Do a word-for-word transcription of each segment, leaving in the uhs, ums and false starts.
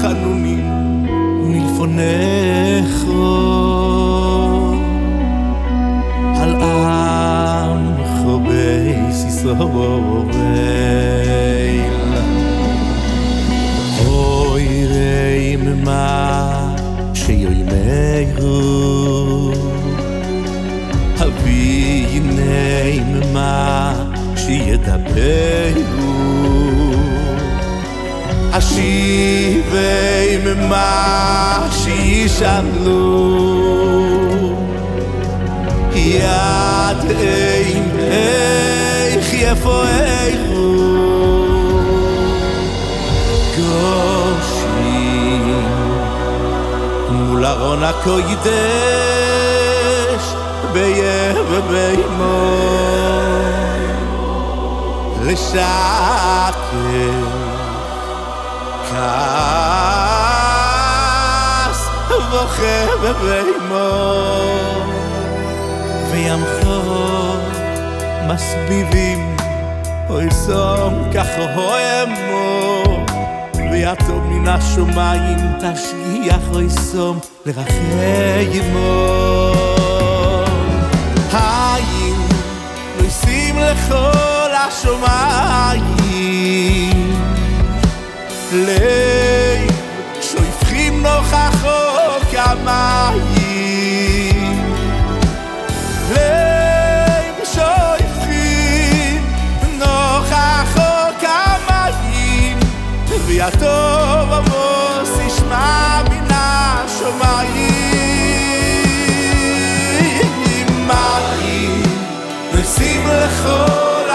חנוני מלפונך על עמך בייס ישראל אוי ראים מה שיומרו הביני מה שידברו השיבי ממה שישאלו יד אין איך יפוארו גושים מול ארון הקודש ביה ובימו לשקר כעס בוכה בבימו וימחו מסביבים אוי סום ככה הוימו ויתום מן השומיים תשגיח אוי סום לרחמו האם נויסים לכל השומיים לב שויפכים נוכחו כמים לב שויפכים נוכחו כמים ויתום עמוס ישמע מן השומיים מים נויסים לכל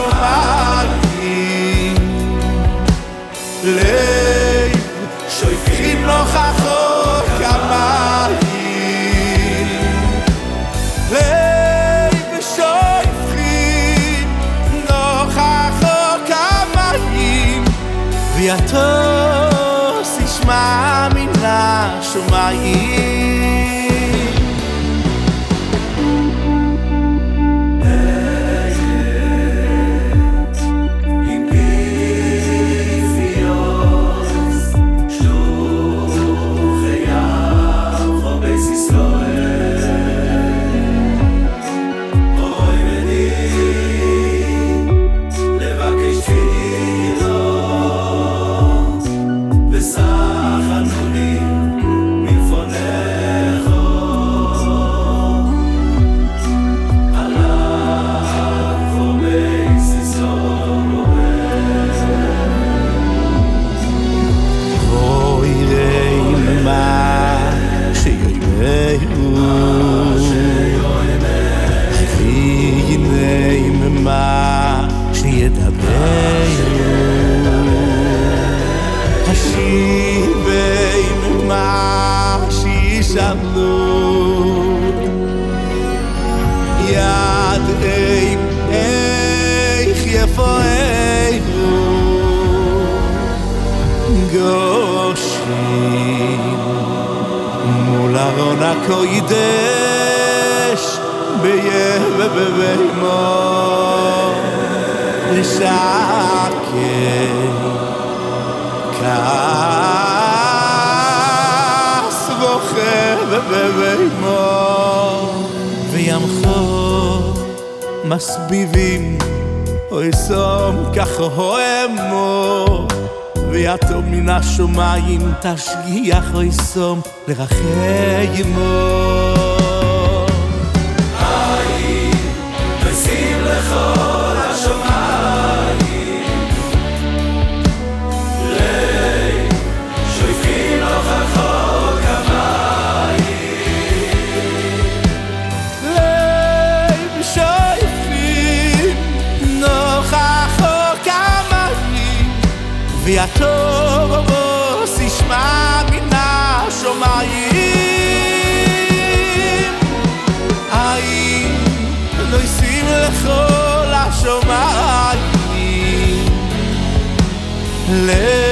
השומיים לב שויפכים נוכחו כמים לב שויפכים נוכחו כמים ויתוס ישמע מן השומיים מה שידברו השיבי מה שישאלו יד אין איך יפוארו גושים מול ארון הקודש ביה ובבימו לשקר כעס בוכה בבימו וימחו מסביבים אוי סום ככה הוימו ויתום מן השומיים תשגיח אוי סום לרחמו לכל השומיים לב שויפכים נוכחו כמים לב שויפכים נוכחו כמים ויתום עמוס ישמע מן השומיים האם נויסים לכל השומיים לב